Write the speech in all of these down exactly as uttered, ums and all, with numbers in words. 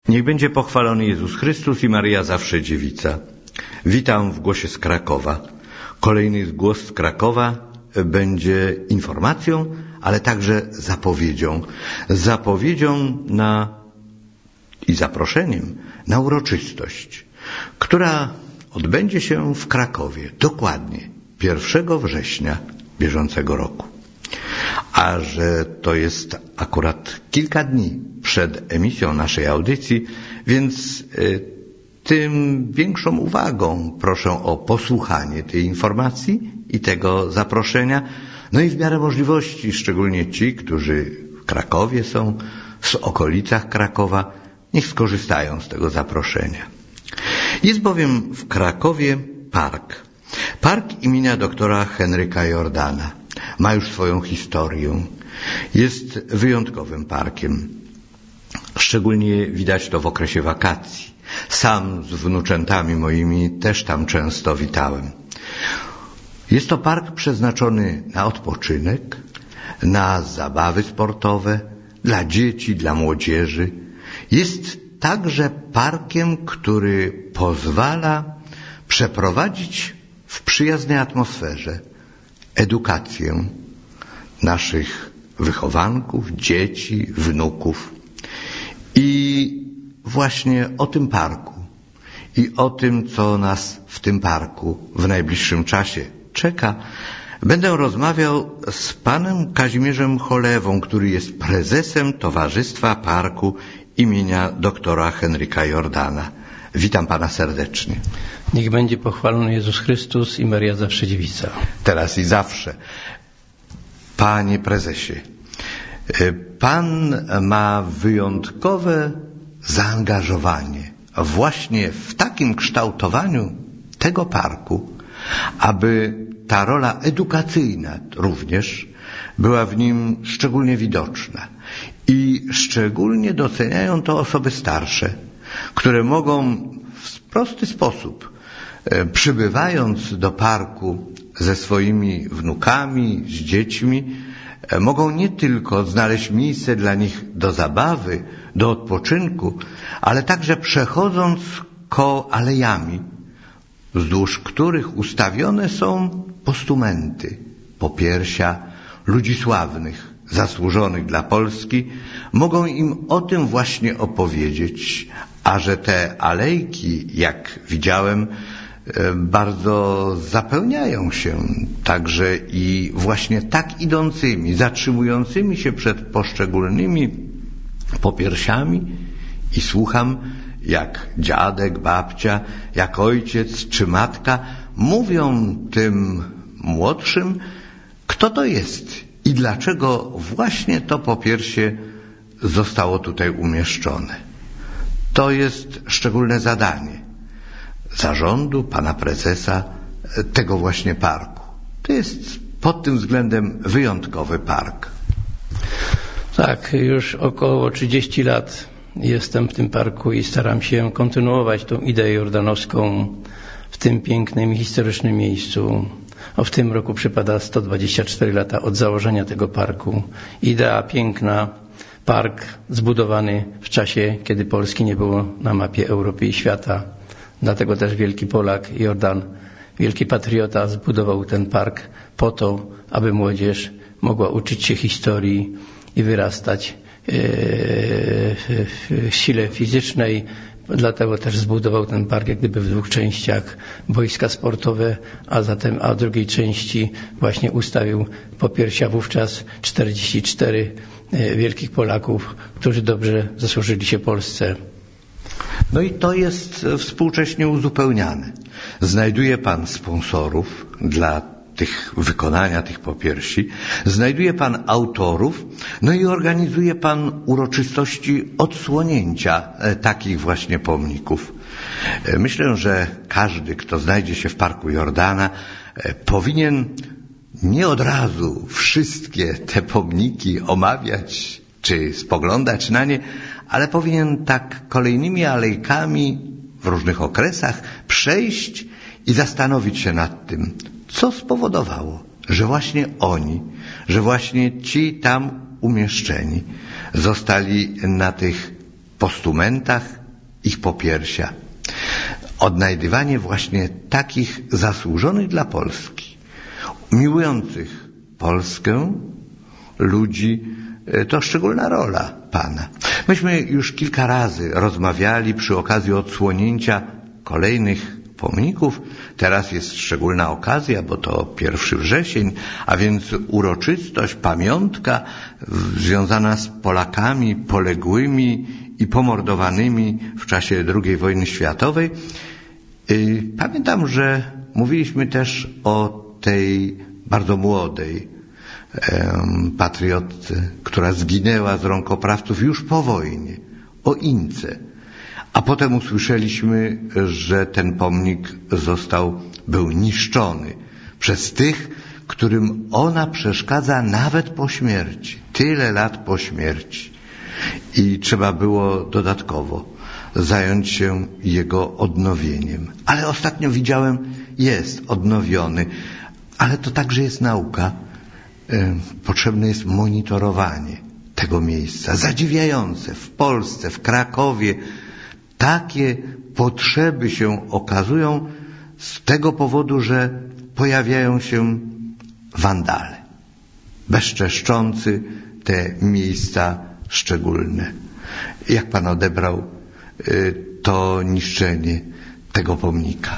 Niech będzie pochwalony Jezus Chrystus i Maryja zawsze dziewica. Witam w głosie z Krakowa. Kolejny głos z Krakowa będzie informacją, ale także zapowiedzią. Zapowiedzią na i zaproszeniem na uroczystość, która odbędzie się w Krakowie dokładnie pierwszego września bieżącego roku. A że to jest akurat kilka dni przed emisją naszej audycji, więc y, tym większą uwagą proszę o posłuchanie tej informacji i tego zaproszenia. No i w miarę możliwości, szczególnie ci, którzy w Krakowie są, w okolicach Krakowa, niech skorzystają z tego zaproszenia. Jest bowiem w Krakowie park. Park imienia doktora Henryka Jordana. Ma już swoją historię. Jest wyjątkowym parkiem. Szczególnie widać to w okresie wakacji. Sam z wnuczętami moimi też tam często witałem. Jest to park przeznaczony na odpoczynek, na zabawy sportowe, dla dzieci, dla młodzieży. Jest także parkiem, który pozwala przeprowadzić w przyjaznej atmosferze edukację naszych wychowanków, dzieci, wnuków. I właśnie o tym parku i o tym, co nas w tym parku w najbliższym czasie czeka, będę rozmawiał z panem Kazimierzem Cholewą, który jest prezesem Towarzystwa Parku imienia doktora Henryka Jordana. Witam pana serdecznie. Niech będzie pochwalony Jezus Chrystus i Maryja zawsze dziewica. Teraz i zawsze. Panie prezesie, pan ma wyjątkowe zaangażowanie właśnie w takim kształtowaniu tego parku, aby ta rola edukacyjna również była w nim szczególnie widoczna. I szczególnie doceniają to osoby starsze, które mogą w prosty sposób, przybywając do parku ze swoimi wnukami, z dziećmi, mogą nie tylko znaleźć miejsce dla nich do zabawy, do odpoczynku, ale także przechodząc koło alejami, wzdłuż których ustawione są postumenty, popiersia ludzi sławnych, zasłużonych dla Polski, mogą im o tym właśnie opowiedzieć, a że te alejki, jak widziałem, bardzo zapełniają się także i właśnie tak idącymi, zatrzymującymi się przed poszczególnymi popiersiami i słucham, jak dziadek, babcia, jak ojciec czy matka mówią tym młodszym, kto to jest i dlaczego właśnie to popiersie zostało tutaj umieszczone. To jest szczególne zadanie zarządu, pana prezesa tego właśnie parku. To jest pod tym względem wyjątkowy park. Tak, już około trzydzieści lat jestem w tym parku i staram się kontynuować tą ideę jordanowską w tym pięknym i historycznym miejscu. O, w tym roku przypada sto dwadzieścia cztery lata od założenia tego parku. Idea piękna, park zbudowany w czasie, kiedy Polski nie było na mapie Europy i świata. Dlatego też wielki Polak, Jordan, wielki patriota zbudował ten park po to, aby młodzież mogła uczyć się historii i wyrastać w sile fizycznej. Dlatego też zbudował ten park jak gdyby w dwóch częściach, boiska sportowe, a zatem a w drugiej części właśnie ustawił popiersia wówczas czterdzieści cztery wielkich Polaków, którzy dobrze zasłużyli się Polsce. No i to jest współcześnie uzupełniane. Znajduje pan sponsorów dla tych wykonania tych popiersi, znajduje pan autorów, no i organizuje pan uroczystości odsłonięcia takich właśnie pomników. Myślę, że każdy, kto znajdzie się w Parku Jordana, powinien nie od razu wszystkie te pomniki omawiać czy spoglądać na nie, ale powinien tak kolejnymi alejkami w różnych okresach przejść i zastanowić się nad tym, co spowodowało, że właśnie oni, że właśnie ci tam umieszczeni zostali na tych postumentach ich popiersia. Odnajdywanie właśnie takich zasłużonych dla Polski, miłujących Polskę ludzi, to szczególna rola Pana. Myśmy już kilka razy rozmawiali przy okazji odsłonięcia kolejnych pomników. Teraz jest szczególna okazja, bo to pierwszy wrzesień, a więc uroczystość, pamiątka związana z Polakami poległymi i pomordowanymi w czasie drugiej wojny światowej. Pamiętam, że mówiliśmy też o tej bardzo młodej patriotce, która zginęła z rąk oprawców już po wojnie, o Ince. A potem usłyszeliśmy, że ten pomnik został, był niszczony przez tych, którym ona przeszkadza nawet po śmierci. Tyle lat po śmierci. I trzeba było dodatkowo zająć się jego odnowieniem. Ale ostatnio widziałem, jest odnowiony. Ale to także jest nauka. Potrzebne jest monitorowanie tego miejsca. Zadziwiające. W Polsce, w Krakowie takie potrzeby się okazują z tego powodu, że pojawiają się wandale, bezczeszczący te miejsca szczególne. Jak Pan odebrał to niszczenie tego pomnika?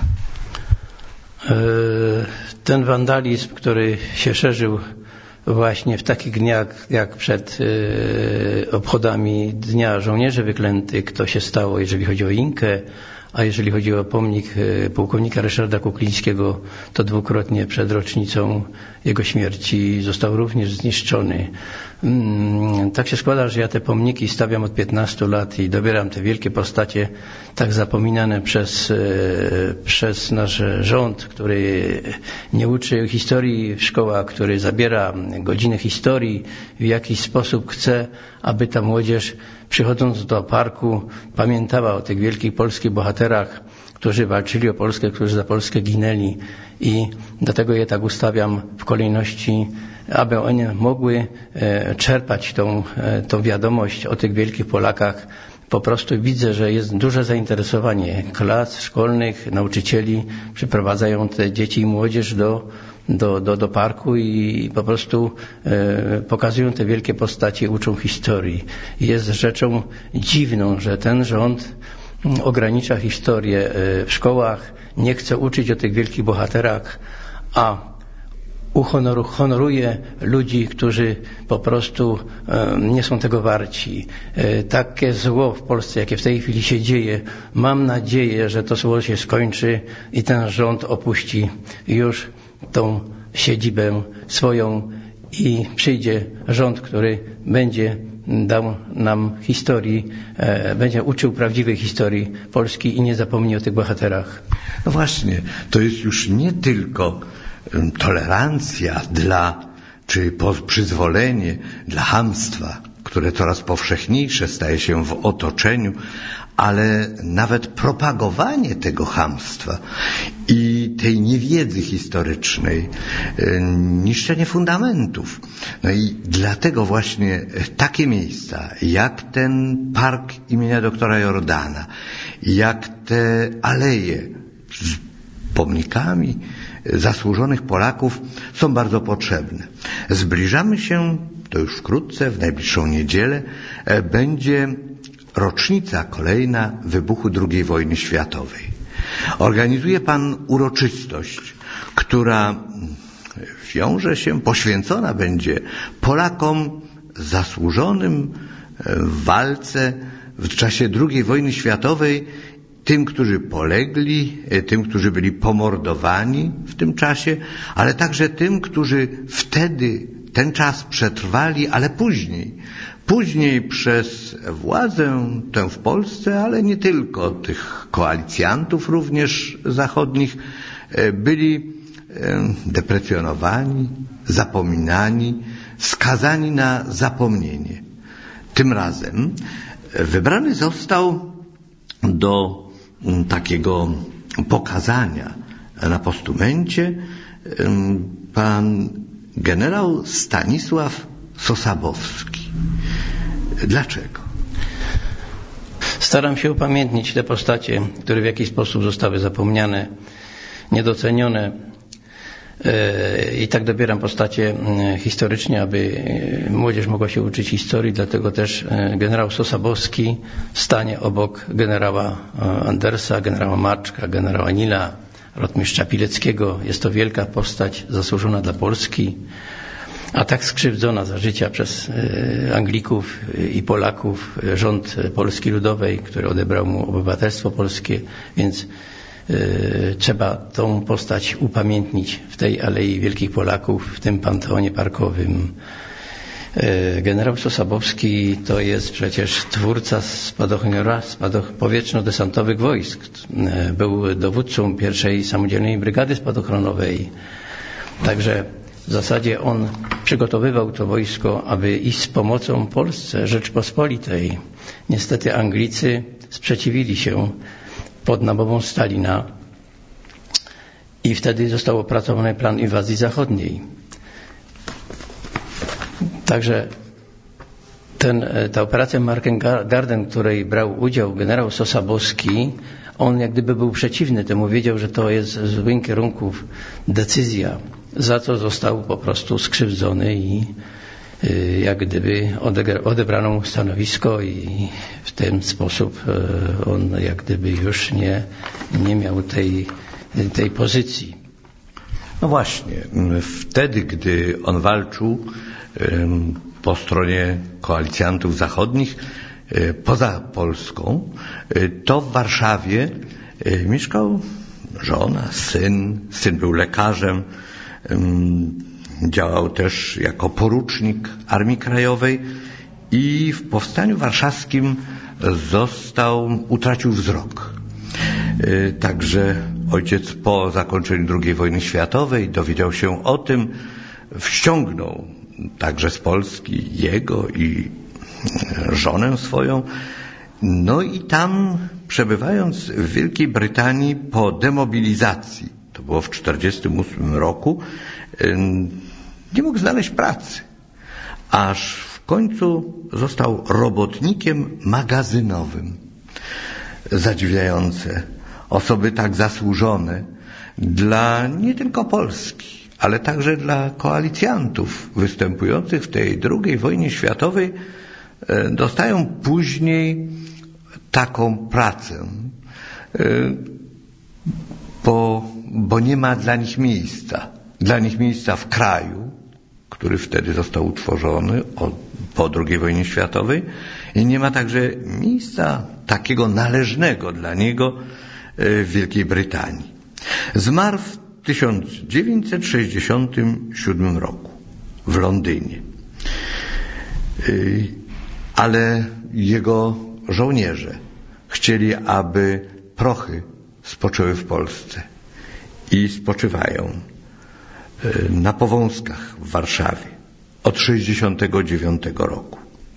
Ten wandalizm, który się szerzył właśnie w takich dniach jak przed y, obchodami Dnia Żołnierzy Wyklętych, to się stało, jeżeli chodzi o Inkę, a jeżeli chodzi o pomnik y, pułkownika Ryszarda Kuklińskiego, to dwukrotnie przed rocznicą jego śmierci został również zniszczony. Mm, tak się składa, że ja te pomniki stawiam od piętnastu lat i dobieram te wielkie postacie, tak zapominane przez, y, przez nasz rząd, który nie uczy historii w szkołach, który zabiera godziny historii, w jakiś sposób chce, aby ta młodzież, przychodząc do parku, pamiętała o tych wielkich polskich bohaterach, którzy walczyli o Polskę, którzy za Polskę ginęli, i dlatego je tak ustawiam w kolejności, aby one mogły czerpać tą, tą wiadomość o tych wielkich Polakach. Po prostu widzę, że jest duże zainteresowanie klas szkolnych, nauczycieli, przyprowadzają te dzieci i młodzież do Do, do, do parku i po prostu e, pokazują te wielkie postacie, uczą historii. Jest rzeczą dziwną, że ten rząd ogranicza historię e, w szkołach, nie chce uczyć o tych wielkich bohaterach, a uhonoru, honoruje ludzi, którzy po prostu e, nie są tego warci. E, takie zło w Polsce, jakie w tej chwili się dzieje, mam nadzieję, że to zło się skończy i ten rząd opuści już tą siedzibę swoją i przyjdzie rząd, który będzie dał nam historii, e, będzie uczył prawdziwej historii Polski i nie zapomni o tych bohaterach. No właśnie, to jest już nie tylko tolerancja dla, czy przyzwolenie dla chamstwa, które coraz powszechniejsze staje się w otoczeniu, ale nawet propagowanie tego chamstwa i tej niewiedzy historycznej, niszczenie fundamentów. No i dlatego właśnie takie miejsca, jak ten park imienia doktora Jordana, jak te aleje z pomnikami zasłużonych Polaków są bardzo potrzebne. Zbliżamy się, to już wkrótce, w najbliższą niedzielę, będzie rocznica kolejna wybuchu drugiej wojny światowej. Organizuje Pan uroczystość, która wiąże się, poświęcona będzie Polakom zasłużonym w walce w czasie drugiej wojny światowej, tym, którzy polegli, tym, którzy byli pomordowani w tym czasie, ale także tym, którzy wtedy ten czas przetrwali, ale później, później przez władzę tę w Polsce, ale nie tylko, tych koalicjantów również zachodnich, byli deprecjonowani, zapominani, skazani na zapomnienie. Tym razem wybrany został do takiego pokazania na postumencie pan generał Stanisław Sosabowski. Dlaczego? Staram się upamiętnić te postacie, które w jakiś sposób zostały zapomniane, niedocenione. I tak dobieram postacie historycznie, aby młodzież mogła się uczyć historii, dlatego też generał Sosabowski stanie obok generała Andersa, generała Marczka, generała Nila, rotmistrza Pileckiego. Jest to wielka postać zasłużona dla Polski, a tak skrzywdzona za życia przez Anglików i Polaków rząd Polski Ludowej, który odebrał mu obywatelstwo polskie, więc trzeba tą postać upamiętnić w tej Alei Wielkich Polaków, w tym Panteonie Parkowym. Generał Sosabowski to jest przecież twórca spadochroniera spadoch powietrzno-desantowych wojsk. Był dowódcą pierwszej samodzielnej brygady spadochronowej. Także w zasadzie on przygotowywał to wojsko, aby iść z pomocą Polsce, Rzeczpospolitej. Niestety Anglicy sprzeciwili się pod namową Stalina i wtedy został opracowany plan inwazji zachodniej. Także ten, ta operacja Marken-Garden, w której brał udział generał Sosabowski, on jak gdyby był przeciwny temu, wiedział, że to jest w złym kierunku decyzja, za co został po prostu skrzywdzony i jak gdyby odebrano mu stanowisko i w ten sposób on jak gdyby już nie, nie miał tej, tej pozycji. No właśnie, wtedy, gdy on walczył po stronie koalicjantów zachodnich poza Polską, to w Warszawie mieszkał żona, syn, syn był lekarzem, działał też jako porucznik Armii Krajowej i w Powstaniu Warszawskim został, utracił wzrok. Także ojciec po zakończeniu drugiej wojny światowej dowiedział się o tym, wściągnął także z Polski jego i żonę swoją. No i tam, przebywając w Wielkiej Brytanii po demobilizacji, to było w tysiąc dziewięćset czterdziestym ósmym roku, nie mógł znaleźć pracy, aż w końcu został robotnikiem magazynowym. Zadziwiające. Osoby tak zasłużone dla nie tylko Polski, ale także dla koalicjantów występujących w tej drugiej wojnie światowej dostają później taką pracę, bo, bo nie ma dla nich miejsca. Dla nich miejsca w kraju, który wtedy został utworzony od, po drugiej wojnie światowej, i nie ma także miejsca takiego należnego dla niego w Wielkiej Brytanii. Zmarł w tysiąc dziewięćset sześćdziesiątym siódmym roku w Londynie. Ale jego żołnierze chcieli, aby prochy spoczęły w Polsce i spoczywają na Powązkach w Warszawie od sześćdziesiątego dziewiątego roku.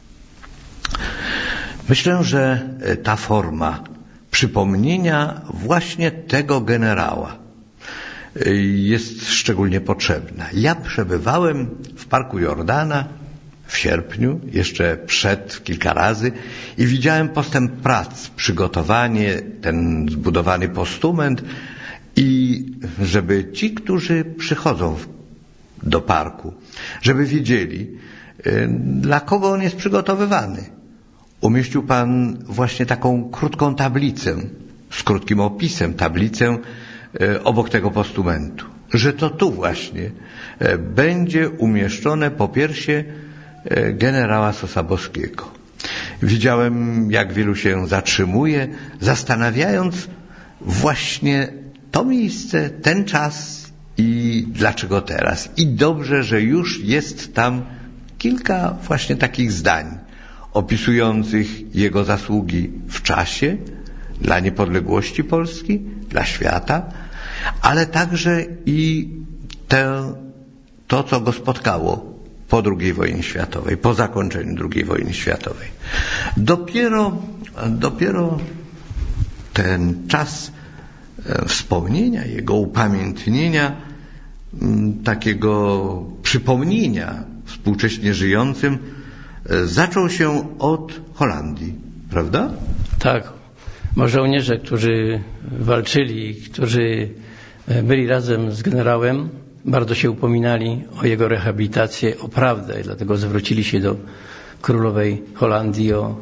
Myślę, że ta forma przypomnienia właśnie tego generała jest szczególnie potrzebna. Ja przebywałem w Parku Jordana w sierpniu, jeszcze przed kilka razy, i widziałem postęp prac, przygotowanie, ten zbudowany postument, i żeby ci, którzy przychodzą do parku, żeby wiedzieli, dla kogo on jest przygotowywany. Umieścił Pan właśnie taką krótką tablicę, z krótkim opisem, tablicę obok tego postumentu, że to tu właśnie będzie umieszczone popiersie generała Sosabowskiego. Widziałem, jak wielu się zatrzymuje, zastanawiając właśnie to miejsce, ten czas i dlaczego teraz. I dobrze, że już jest tam kilka właśnie takich zdań opisujących jego zasługi w czasie dla niepodległości Polski, dla świata, ale także i te, to, co go spotkało po drugiej wojnie światowej, po zakończeniu drugiej wojny światowej. Dopiero, dopiero ten czas wspomnienia, jego upamiętnienia, takiego przypomnienia współcześnie żyjącym zaczął się od Holandii, prawda? Tak, bo żołnierze, którzy walczyli, którzy byli razem z generałem, bardzo się upominali o jego rehabilitację, o prawdę, dlatego zwrócili się do królowej Holandii o,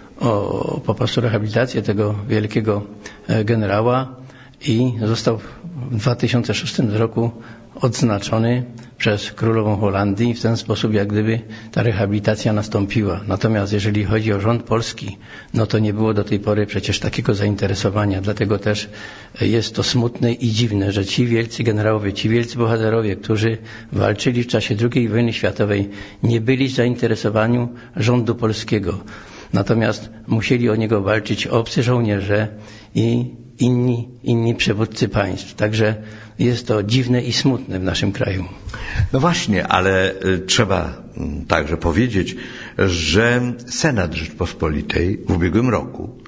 o po prostu rehabilitację tego wielkiego generała i został w dwa tysiące szóstym roku odznaczony przez królową Holandii. W ten sposób jak gdyby ta rehabilitacja nastąpiła. Natomiast jeżeli chodzi o rząd polski, no to nie było do tej pory przecież takiego zainteresowania. Dlatego też jest to smutne i dziwne, że ci wielcy generałowie, ci wielcy bohaterowie, którzy walczyli w czasie drugiej wojny światowej, nie byli zainteresowani rządu polskiego. Natomiast musieli o niego walczyć obcy żołnierze i inni, inni przywódcy państw. Także jest to dziwne i smutne w naszym kraju. No właśnie, ale trzeba także powiedzieć, że Senat Rzeczpospolitej w ubiegłym roku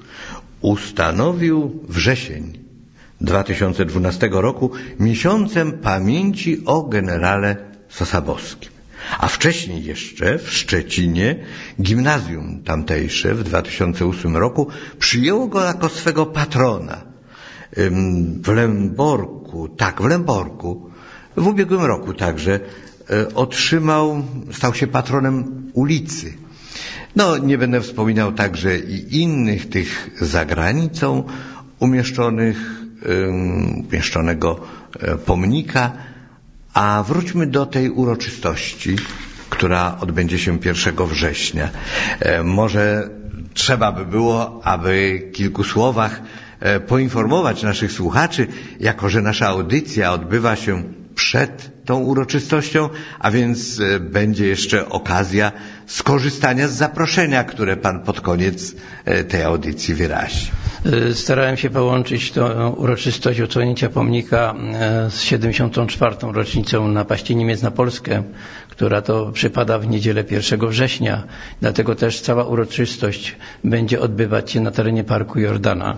ustanowił wrzesień dwa tysiące dwunastego roku miesiącem pamięci o generale Sosabowskim. A wcześniej jeszcze w Szczecinie gimnazjum tamtejsze w dwa tysiące ósmym roku przyjęło go jako swego patrona. W Lęborku, tak, w Lęborku, w ubiegłym roku także otrzymał, stał się patronem ulicy. No, nie będę wspominał także i innych tych za granicą umieszczonych, umieszczonego pomnika, a wróćmy do tej uroczystości, która odbędzie się pierwszego września. Może trzeba by było, aby w kilku słowach poinformować naszych słuchaczy, jako że nasza audycja odbywa się przed tą uroczystością, a więc będzie jeszcze okazja skorzystania z zaproszenia, które Pan pod koniec tej audycji wyrazi. Starałem się połączyć tę uroczystość odsłonięcia pomnika z siedemdziesiątą czwartą rocznicą napaści Niemiec na Polskę, która to przypada w niedzielę pierwszego września. Dlatego też cała uroczystość będzie odbywać się na terenie Parku Jordana.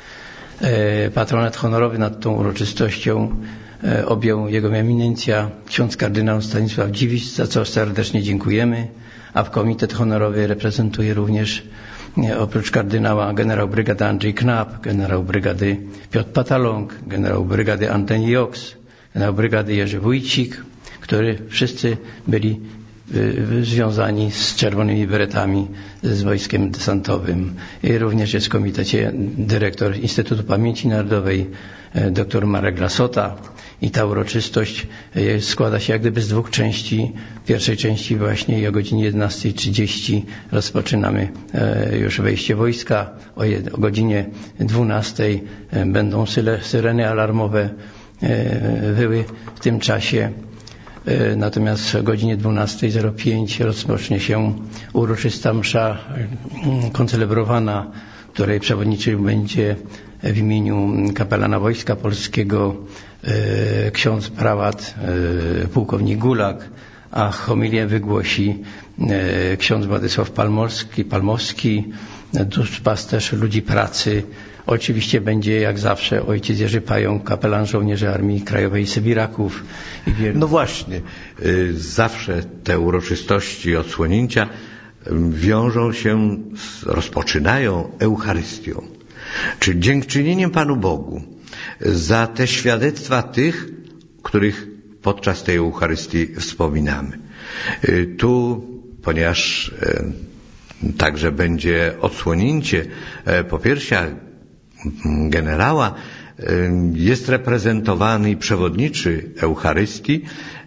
Patronat honorowy nad tą uroczystością objął jego eminencja ksiądz kardynał Stanisław Dziwisz, za co serdecznie dziękujemy, a w komitet honorowy reprezentuje również oprócz kardynała generał brygady Andrzej Knap, generał brygady Piotr Pataląg, generał brygady Antoni Joks, generał brygady Jerzy Wójcik, którzy wszyscy byli związani z czerwonymi beretami, z wojskiem desantowym. I również jest w komitecie dyrektor Instytutu Pamięci Narodowej dr Marek Lasota. I ta uroczystość składa się jak gdyby z dwóch części. W pierwszej części właśnie o godzinie jedenastej trzydzieści rozpoczynamy już wejście wojska. O godzinie dwunastej będą syreny alarmowe wyły w tym czasie. Natomiast o godzinie dwunastej zero pięć rozpocznie się uroczysta msza koncelebrowana, której przewodniczył będzie w imieniu kapelana Wojska Polskiego ksiądz prałat pułkownik Gulak, a homilię wygłosi ksiądz Władysław Palmowski, Palmowski, duszpasterz ludzi pracy. Oczywiście będzie jak zawsze ojciec Jerzy Pająk, kapelan żołnierzy Armii Krajowej Sybiraków. I wielu... No właśnie, zawsze te uroczystości odsłonięcia wiążą się, z, rozpoczynają Eucharystią, czyli dziękczynieniem Panu Bogu za te świadectwa tych, których podczas tej Eucharystii wspominamy. Tu, ponieważ także będzie odsłonięcie popiersia generała, jest reprezentowany i przewodniczy Eucharystii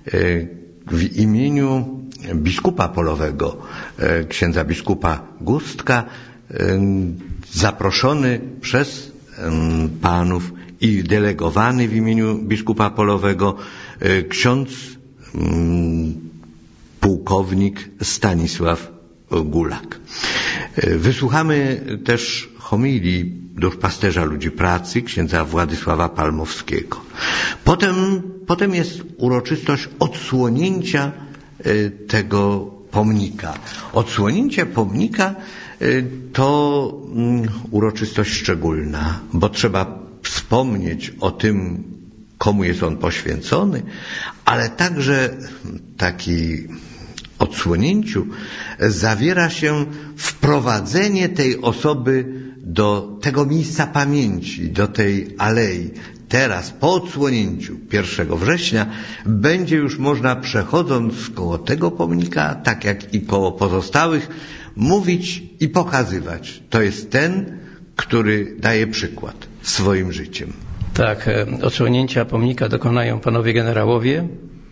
w imieniu biskupa polowego, księdza biskupa Gustka, zaproszony przez panów i delegowany w imieniu biskupa polowego ksiądz pułkownik Stanisław Gulak. Wysłuchamy też homilii duszpasterza ludzi pracy, księdza Władysława Palmowskiego. Potem, potem jest uroczystość odsłonięcia tego pomnika. Odsłonięcie pomnika to uroczystość szczególna, bo trzeba wspomnieć o tym, komu jest on poświęcony, ale także taki odsłonięciu zawiera się wprowadzenie tej osoby do tego miejsca pamięci, do tej alei, teraz po odsłonięciu pierwszego września będzie już można, przechodząc koło tego pomnika, tak jak i koło pozostałych, mówić i pokazywać. To jest ten, który daje przykład swoim życiem. Tak, odsłonięcia pomnika dokonają panowie generałowie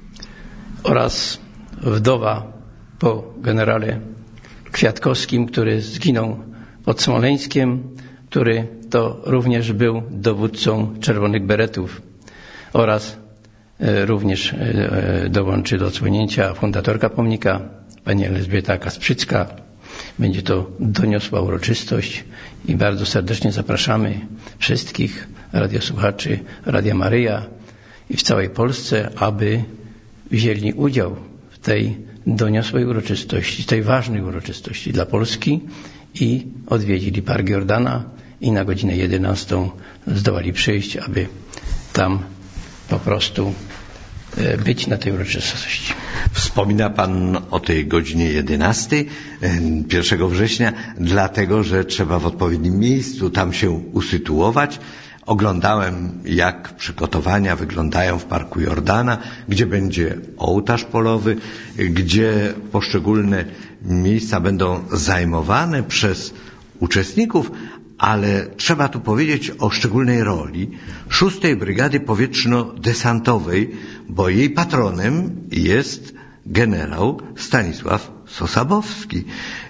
oraz wdowa po generale Kwiatkowskim, który zginął pod Smoleńskiem, który to również był dowódcą Czerwonych Beretów, oraz również dołączy do odsłonięcia fundatorka pomnika, pani Elżbieta Kasprzycka. Będzie to doniosła uroczystość i bardzo serdecznie zapraszamy wszystkich radiosłuchaczy Radia Maryja i w całej Polsce, aby wzięli udział w tej doniosłej uroczystości, tej ważnej uroczystości dla Polski i odwiedzili Park Jordana i na godzinę jedenastą zdołali przyjść, aby tam po prostu być na tej uroczystości. Wspomina Pan o tej godzinie jedenastej pierwszego września, dlatego że trzeba w odpowiednim miejscu tam się usytuować. Oglądałem, jak przygotowania wyglądają w Parku Jordana, gdzie będzie ołtarz polowy, gdzie poszczególne miejsca będą zajmowane przez uczestników, ale trzeba tu powiedzieć o szczególnej roli szóstej Brygady Powietrzno-Desantowej, bo jej patronem jest generał Stanisław Sosabowski.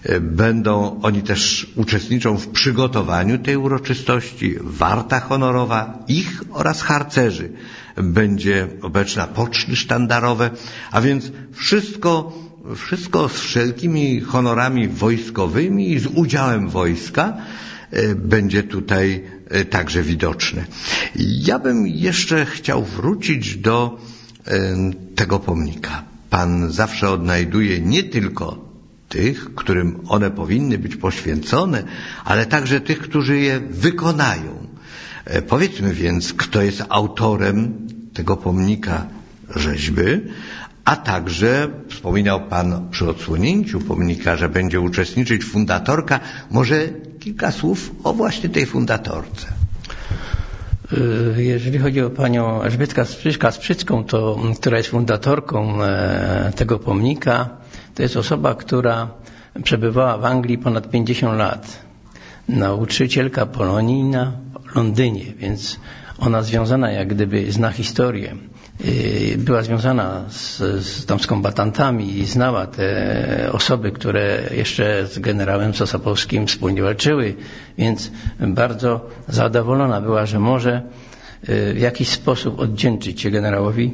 Będą oni też uczestniczą w przygotowaniu tej uroczystości. Warta honorowa ich oraz harcerzy będzie obecna, poczty sztandarowe, a więc wszystko, wszystko z wszelkimi honorami wojskowymi i z udziałem wojska będzie tutaj także widoczne. Ja bym jeszcze chciał wrócić do tego pomnika. Pan zawsze odnajduje nie tylko tych, którym one powinny być poświęcone, ale także tych, którzy je wykonają. Powiedzmy więc, kto jest autorem tego pomnika rzeźby, a także wspominał Pan przy odsłonięciu pomnika, że będzie uczestniczyć fundatorka. Może kilka słów o właśnie tej fundatorce. Jeżeli chodzi o panią Elżbietkę Kasprzycką, to, która jest fundatorką tego pomnika, to jest osoba, która przebywała w Anglii ponad pięćdziesiąt lat. Nauczycielka polonijna w Londynie, więc ona związana jak gdyby zna historię. Była związana z, z, tam z kombatantami i znała te osoby, które jeszcze z generałem Sosabowskim wspólnie walczyły, więc bardzo zadowolona była, że może w jakiś sposób odwdzięczyć się generałowi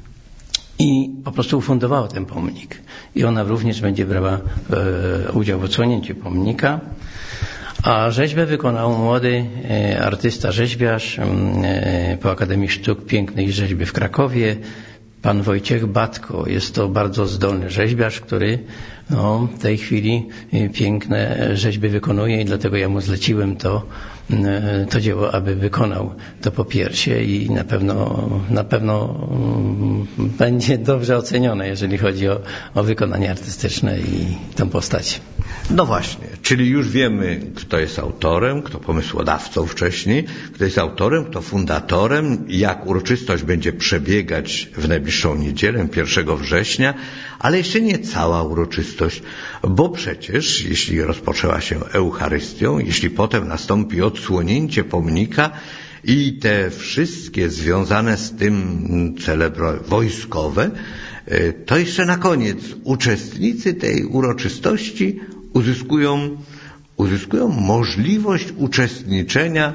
i po prostu ufundowała ten pomnik. I ona również będzie brała e, udział w odsłonięciu pomnika. A rzeźbę wykonał młody e, artysta rzeźbiarz e, po Akademii Sztuk Pięknych Rzeźby w Krakowie, pan Wojciech Batko. Jest to bardzo zdolny rzeźbiarz, który no, w tej chwili e, piękne rzeźby wykonuje i dlatego ja mu zleciłem to, e, to dzieło, aby wykonał to po piersie i na pewno, na pewno um, będzie dobrze ocenione, jeżeli chodzi o, o wykonanie artystyczne i tę postać. No właśnie, czyli już wiemy, kto jest autorem, kto pomysłodawcą wcześniej, kto jest autorem, kto fundatorem, jak uroczystość będzie przebiegać w najbliższą niedzielę, pierwszego września, ale jeszcze nie cała uroczystość, bo przecież jeśli rozpoczęła się Eucharystią, jeśli potem nastąpi odsłonięcie pomnika i te wszystkie związane z tym celebry wojskowe, to jeszcze na koniec uczestnicy tej uroczystości uzyskują, uzyskują możliwość uczestniczenia.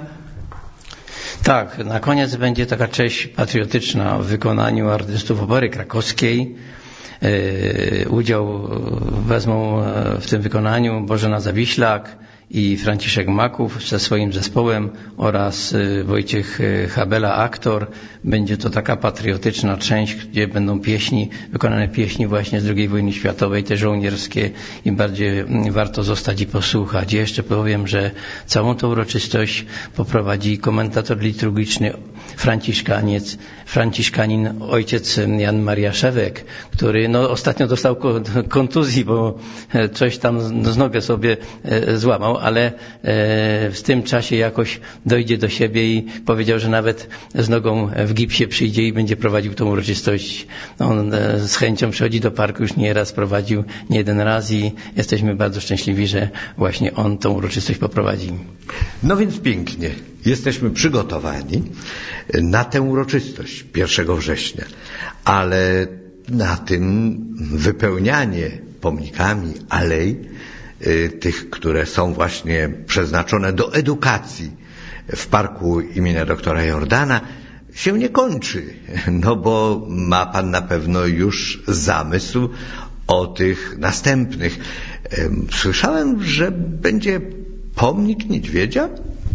Tak, na koniec będzie taka cześć patriotyczna w wykonaniu artystów Opery Krakowskiej. Yy, udział wezmą w tym wykonaniu Bożena Zawiślak i Franciszek Maków ze swoim zespołem oraz Wojciech Habela, aktor. Będzie to taka patriotyczna część, gdzie będą pieśni, wykonane pieśni właśnie z drugiej wojny światowej, te żołnierskie i bardziej warto zostać i posłuchać. Jeszcze powiem, że całą tą uroczystość poprowadzi komentator liturgiczny franciszkaniec, franciszkanin ojciec Jan Maria Szewek, który no, ostatnio dostał kontuzji, bo coś tam z nogę sobie złamał, ale w tym czasie jakoś dojdzie do siebie i powiedział, że nawet z nogą w gipsie przyjdzie i będzie prowadził tą uroczystość. On z chęcią przychodzi do parku, już nieraz prowadził, nie jeden raz i jesteśmy bardzo szczęśliwi, że właśnie on tą uroczystość poprowadzi. No więc pięknie. Jesteśmy przygotowani na tę uroczystość pierwszego września, ale na tym wypełnianie pomnikami alei, tych, które są właśnie przeznaczone do edukacji w parku imienia doktora Jordana, się nie kończy, no bo ma pan na pewno już zamysł o tych następnych. Słyszałem, że będzie pomnik niedźwiedzia?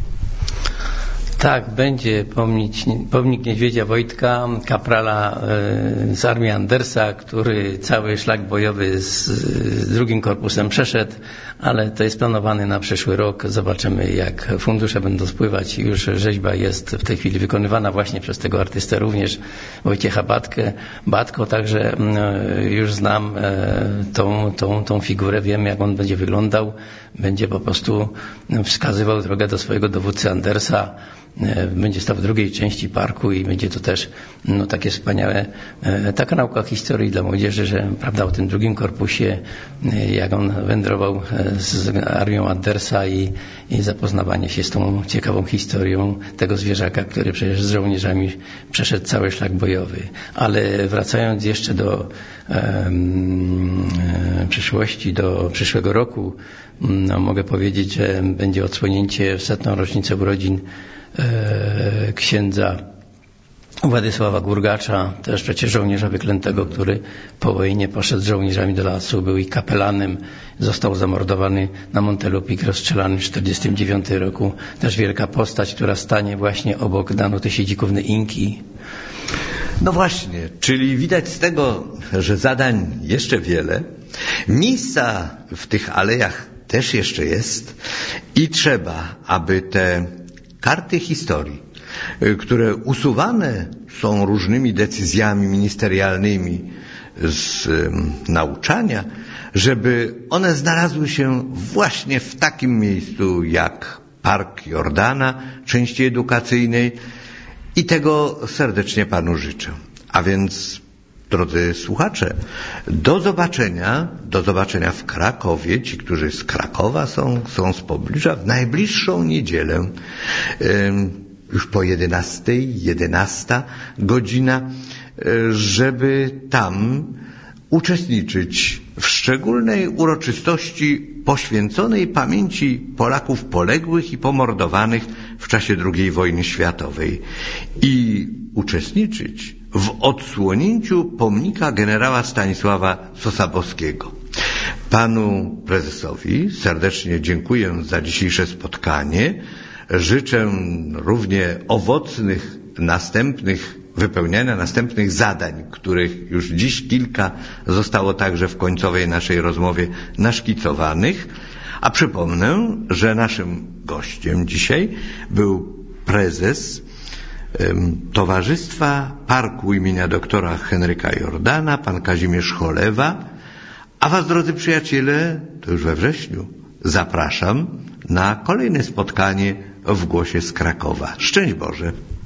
Tak, będzie pomnik, pomnik niedźwiedzia Wojtka, kaprala z armii Andersa, który cały szlak bojowy z, z drugim korpusem przeszedł, ale to jest planowane na przyszły rok. Zobaczymy, jak fundusze będą spływać. Już rzeźba jest w tej chwili wykonywana właśnie przez tego artystę również, Wojciecha Batkę. Batko, także już znam tą, tą, tą figurę, wiem, jak on będzie wyglądał. Będzie po prostu wskazywał drogę do swojego dowódcy Andersa. Będzie stał w drugiej części parku i będzie to też no, takie wspaniałe, taka nauka historii dla młodzieży, że prawda, o tym drugim korpusie, jak on wędrował z armią Andersa i, i zapoznawanie się z tą ciekawą historią tego zwierzaka, który przecież z żołnierzami przeszedł cały szlak bojowy. Ale wracając jeszcze do um, przyszłości, do przyszłego roku, no, mogę powiedzieć, że będzie odsłonięcie w setną rocznicę urodzin e, księdza Władysława Gurgacza, też przecież żołnierza wyklętego, który po wojnie poszedł z żołnierzami do lasu, był ich kapelanem, został zamordowany na Montelupik, rozstrzelany w czterdziestym dziewiątym roku. Też wielka postać, która stanie właśnie obok Danuty Siedzikówny Inki. No właśnie, czyli widać z tego, że zadań jeszcze wiele, miejsca w tych alejach też jeszcze jest i trzeba, aby te karty historii, które usuwane są różnymi decyzjami ministerialnymi z nauczania, żeby one znalazły się właśnie w takim miejscu jak Park Jordana, części edukacyjnej, i tego serdecznie panu życzę. A więc, drodzy słuchacze, do zobaczenia, do zobaczenia w Krakowie. Ci, którzy z Krakowa są, są z pobliża, w najbliższą niedzielę, już po jedenastej, jedenasta godzina, żeby tam uczestniczyć w szczególnej uroczystości poświęconej pamięci Polaków poległych i pomordowanych w czasie drugiej wojny światowej i uczestniczyć w odsłonięciu pomnika generała Stanisława Sosabowskiego. Panu prezesowi serdecznie dziękuję za dzisiejsze spotkanie. Życzę równie owocnych następnych wypełniania następnych zadań, których już dziś kilka zostało także w końcowej naszej rozmowie naszkicowanych. A przypomnę, że naszym gościem dzisiaj był prezes um, Towarzystwa Parku imienia doktora Henryka Jordana, pan Kazimierz Cholewa. A was, drodzy przyjaciele, to już we wrześniu zapraszam na kolejne spotkanie w Głosie z Krakowa. Szczęść Boże!